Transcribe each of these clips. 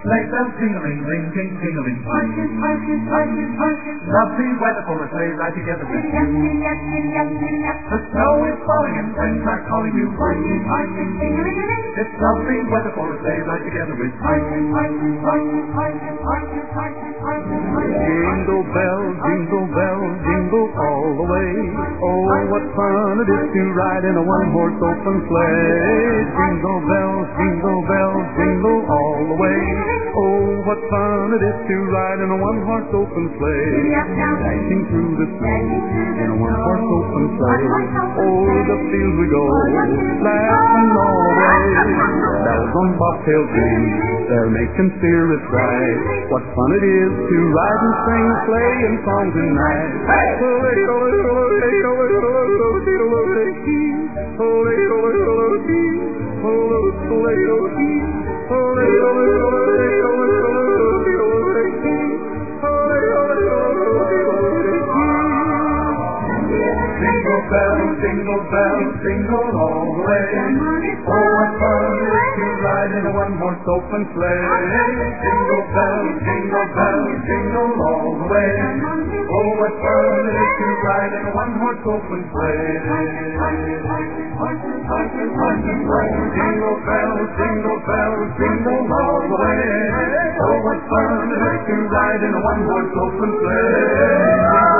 Sleigh bells jingling, ring, ting, tingling. Horses, horses, horses, horses. Lovely weather for a sleigh ride together with you. Giddy up, giddy up, giddy up. The snow is falling and friends are calling you. Horses, horses, ding-a-ling-a-ling. It's lovely weather for a sleigh ride together with you. Horses, horses, horses, horses, horses, horses, horses, horses. Jingle bells, jingle all the way. Oh, what fun it is to ride in a one-horse open sleigh. Jingle bells, jingle all the way. Oh, what fun it is to ride in a one-horse open sleigh. Dashing through the snow in a one-horse open sleigh. Over the fields we go, laughing all the way. Bells on bobtail trees, they're making spirits bright. What fun it is to ride and sing sleighing songs at night. Jingle bells, jingle all the way. Oh, what fun it is to ride in a one-horse open sleigh. Jingle bells, jingle all the way. Oh, what fun it is to ride in a one-horse open sleigh. Jingle bells, jingle all the way. Oh, what fun it is to ride in a one-horse open sleigh.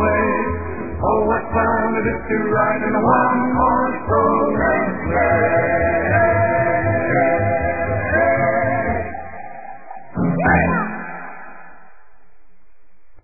Oh, what fun it is to ride in a one-horse open sleigh.